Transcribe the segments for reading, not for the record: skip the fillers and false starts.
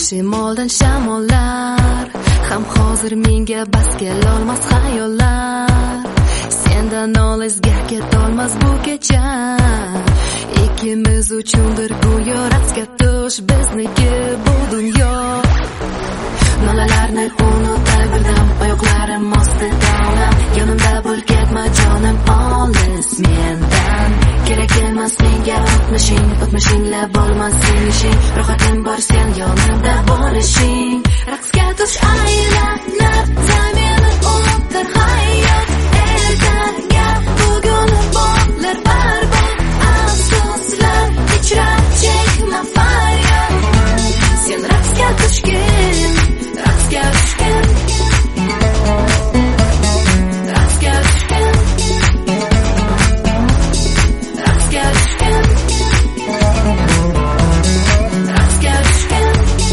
Shimoldan shamollar ham hozir menga bas kelolmas xayollar. Sendan olisga ketolmas bu kecha. Ikkimiz uchundir go'yo raqsga tush bizniki bu dunyo. Nolalarni unutar bildim, oyoqlarim ostida onam. Yonimda bo'l, ketma jonim olis mendan. Kerak emas menga o'tmishingla bo'lmas sen ishing. Rohatim bor sen yonimda bo'lishing. Raqsga tush aylanib, zamini unuttir hayot. Ertaga bugun bo'lar barbod, afsuslar ichra chekma faryod. Sen raqsga tushgin, raqsga tushgin, raqsga tushgin, raqsga tushgin, raqsga tushgin.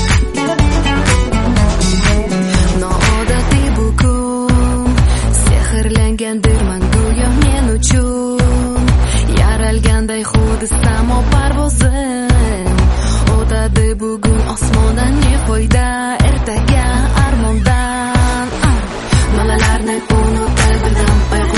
Noodatiy bu kun, sehrlangandirman go'yo men uchun. Yaralganday xuddi samo parvozim. O'tadi bugun osmondan ne foyda, ertaga armondan. Nolalarni unutar bildim,